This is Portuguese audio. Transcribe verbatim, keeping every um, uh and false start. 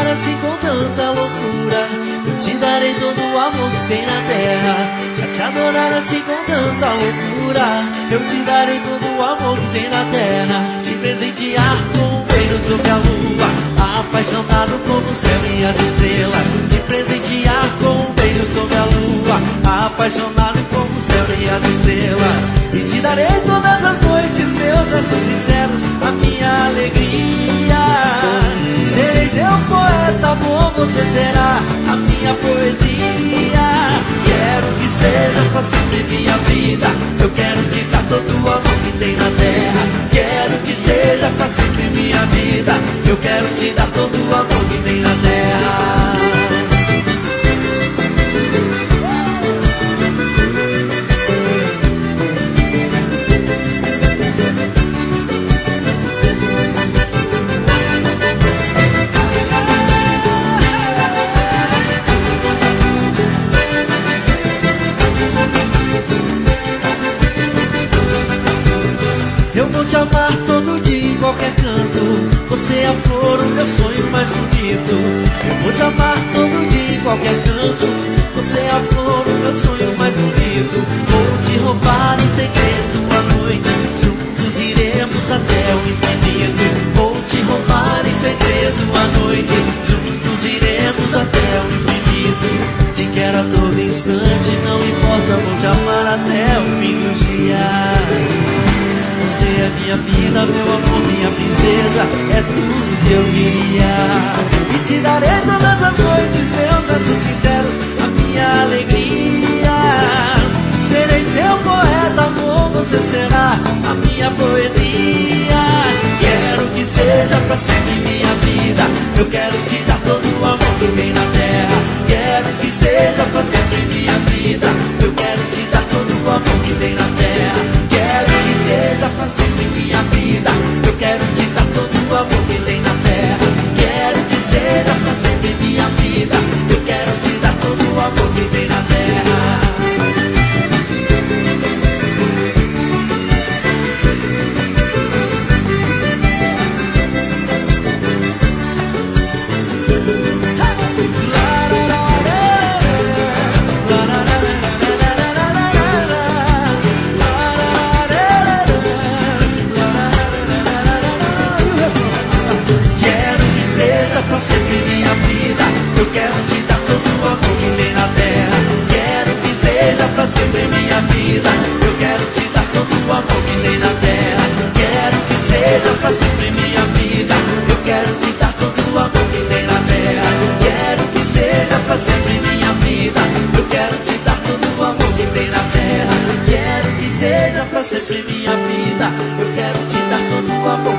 assim com tanta loucura. Eu te darei todo o amor que tem na terra. Pra te adorar assim com tanta loucura. Eu te darei todo o amor que tem na terra. Te presentear com um beijo sobre a lua, apaixonado como o céu e as estrelas. Te presentear com um beijo sobre a lua, apaixonado como o céu e as estrelas. E te darei todas as noites, meus versos sinceros, a minha alegria. Serei seu poeta, amor, você será a minha poesia. Quero que seja pra sempre minha vida. Eu quero te dar todo o amor que tem na terra. Quero que seja pra sempre minha vida. Eu quero te dar todo o amor que tem na terra. Eu vou te amar todo dia em qualquer canto. Você é a flor, o meu sonho mais bonito. Eu vou te amar todo dia em qualquer canto. Você é a flor, o meu sonho mais bonito. Vou te roubar em segredo à noite. Juntos iremos até o infinito. Vou te roubar em segredo à noite. Juntos iremos até o infinito. Te quero a todo instante, não importa, vou te amar até o fim do dia. Você é minha vida, meu amor, minha princesa. É tudo que eu queria. E te darei todas as noites, meus versos sinceros, a minha alegria. Serei seu poeta, amor, você será a minha poesia. Quero que seja pra sempre minha vida. Eu quero te dar todo o amor que tem na terra. Quero que seja pra sempre minha vida. Eu quero te dar todo o amor que tem na terra. Quero que seja pra sempre minha vida. Eu quero te dar todo o amor que tem na terra. Quero que seja pra sempre minha vida. Eu quero te dar todo o amor que tem na terra. Pra sempre minha vida, eu quero te dar todo o amor que tem na terra. Quero que seja pra sempre minha vida. Eu quero te dar todo o amor que tem na terra. Quero que seja pra sempre minha vida. Eu quero te dar todo o amor que tem na terra. Quero que seja pra sempre minha vida. Eu quero te dar todo o amor que tem na terra. Quero que seja pra sempre minha vida. Eu quero te dar todo o amor